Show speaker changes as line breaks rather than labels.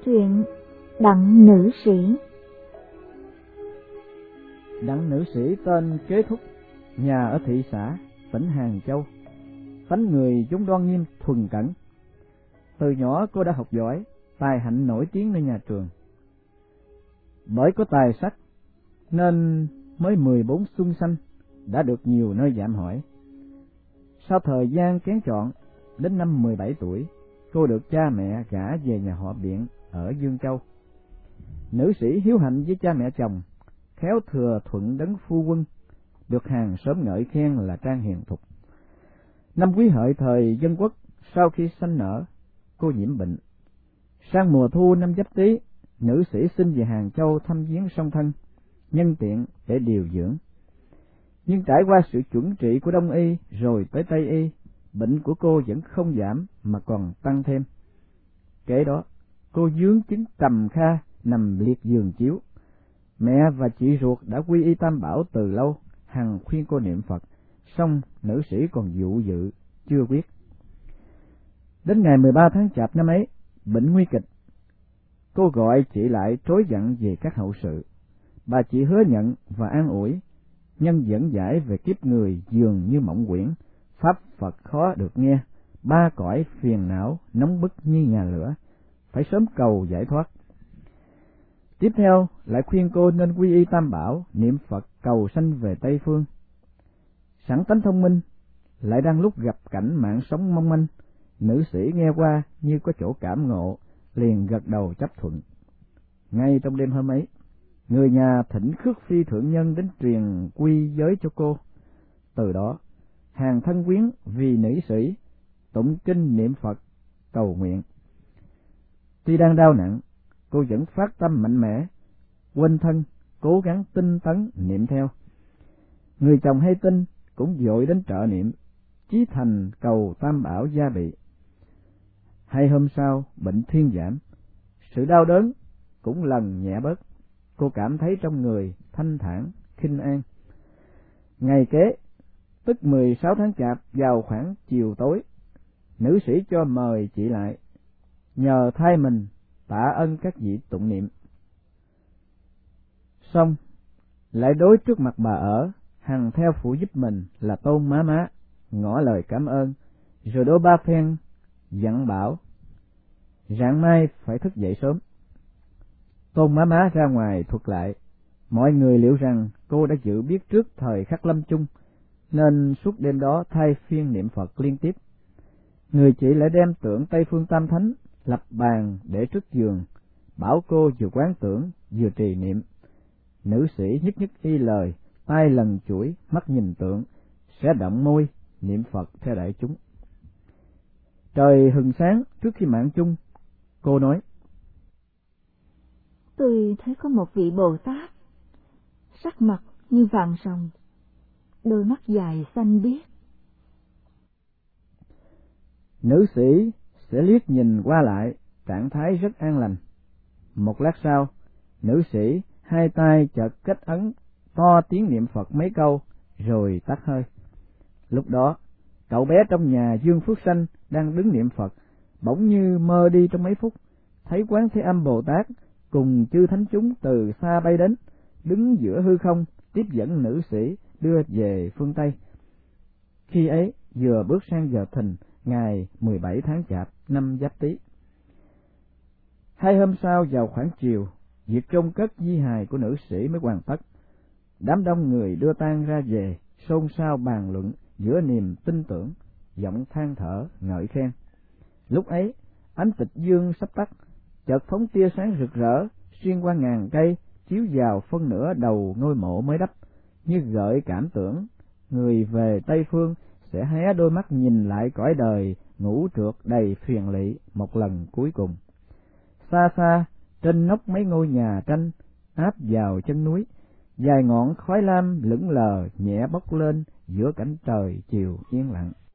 Chuyện Đặng nữ sĩ.
Đặng nữ sĩ tên Kế Thúc, nhà ở thị xã, tỉnh Hàng Châu, tánh người vốn đoan nghiêm thuần cẩn. Từ nhỏ cô đã học giỏi, tài hạnh nổi tiếng nơi nhà trường. Bởi có tài sắc nên mới 14 xuân xanh đã được nhiều nơi dạm hỏi. Sau thời gian kén chọn, đến năm 17 tuổi, cô được cha mẹ gả về nhà họ Biện ở Dương Châu. Nữ sĩ hiếu hạnh với cha mẹ chồng, khéo thừa thuận đấng phu quân, được hàng xóm ngợi khen là trang hiền thục. Năm Quý Hợi thời Dân Quốc, sau khi sanh nở, cô nhiễm bệnh. Sang mùa thu năm Giáp Tý, nữ sĩ xin về Hàng Châu thăm viếng song thân, nhân tiện để điều dưỡng. Nhưng trải qua sự chuẩn trị của Đông y rồi tới Tây y, bệnh của cô vẫn không giảm mà còn tăng thêm. Kế đó, cô vướng chứng trầm kha, nằm liệt giường chiếu. Mẹ và chị ruột đã quy y Tam Bảo từ lâu, hằng khuyên cô niệm Phật, song nữ sĩ còn dụ dự, chưa quyết. Đến ngày 13 tháng Chạp năm ấy, bệnh nguy kịch. Cô gọi chị lại trối giận về các hậu sự. Bà chị hứa nhận và an ủi, nhân dẫn giải về kiếp người dường như mộng quyển, pháp Phật khó được nghe, ba cõi phiền não nóng bức như nhà lửa, phải sớm cầu giải thoát. Tiếp theo lại khuyên cô nên quy y Tam Bảo, niệm Phật cầu sanh về Tây Phương. Sẵn tánh thông minh, lại đang lúc gặp cảnh mạng sống mong manh, nữ sĩ nghe qua như có chỗ cảm ngộ, liền gật đầu chấp thuận. Ngay trong đêm hôm ấy, người nhà thỉnh Khước Phi thượng nhân đến truyền quy giới cho cô. Từ đó, hàng thân quyến vì nữ sĩ tụng kinh niệm Phật cầu nguyện. Tuy đang đau nặng, cô vẫn phát tâm mạnh mẽ, quên thân, cố gắng tinh tấn niệm theo. Người chồng hay tin cũng vội đến trợ niệm, chí thành cầu Tam Bảo gia bị. Hai hôm sau, bệnh thuyên giảm, sự đau đớn cũng lần nhẹ bớt, cô cảm thấy trong người thanh thản, khinh an. Ngày kế, tức 16 tháng Chạp vào khoảng chiều tối, nữ sĩ cho mời chị lại, nhờ thay mình tạ ơn các vị tụng niệm. Xong, lại đối trước mặt bà ở, hằng theo phụ giúp mình là Tôn Má Má, ngỏ lời cảm ơn, rồi đôi ba phen dặn bảo rạng mai phải thức dậy sớm. Tôn Má Má ra ngoài thuật lại, mọi người liệu rằng cô đã dự biết trước thời khắc lâm chung, nên suốt đêm đó thay phiên niệm Phật liên tiếp. Người chị lại đem tượng Tây Phương Tam Thánh lập bàn để trước giường, bảo cô vừa quán tưởng vừa trì niệm. Nữ sĩ nhất nhất y lời, tay lần chuỗi, mắt nhìn tượng, sẽ động môi niệm Phật theo đại chúng. Trời hừng sáng trước khi mạng chung, cô nói:
Tôi thấy có một vị Bồ Tát, sắc mặt như vàng ròng, đôi mắt dài xanh biếc.
Nữ sĩ sẽ liếc nhìn qua lại, trạng thái rất an lành. Một lát sau, nữ sĩ hai tay chợt kết ấn, to tiếng niệm Phật mấy câu, rồi tắt hơi. Lúc đó, cậu bé trong nhà Dương Phước Sanh đang đứng niệm Phật, bỗng như mơ đi trong mấy phút, thấy Quán Thế Âm Bồ Tát cùng chư thánh chúng từ xa bay đến, đứng giữa hư không, tiếp dẫn nữ sĩ đưa về phương Tây. Khi ấy vừa bước sang giờ thìn, ngày 17 tháng Chạp năm Giáp Tý. Hai hôm sau vào khoảng chiều, việc chôn cất di hài của nữ sĩ mới hoàn tất. Đám đông người đưa tang ra về, xôn xao bàn luận giữa niềm tin tưởng, giọng than thở ngợi khen. Lúc ấy, ánh tịch dương sắp tắt, chợt phóng tia sáng rực rỡ xuyên qua ngàn cây, chiếu vào phân nửa đầu ngôi mộ mới đắp, như gợi cảm tưởng người về Tây Phương sẽ hé đôi mắt nhìn lại cõi đời ngũ trượt đầy phiền lụy một lần cuối cùng. Xa xa, trên nóc mấy ngôi nhà tranh áp vào chân núi, vài ngọn khói lam lững lờ nhẹ bốc lên giữa cảnh trời chiều yên lặng.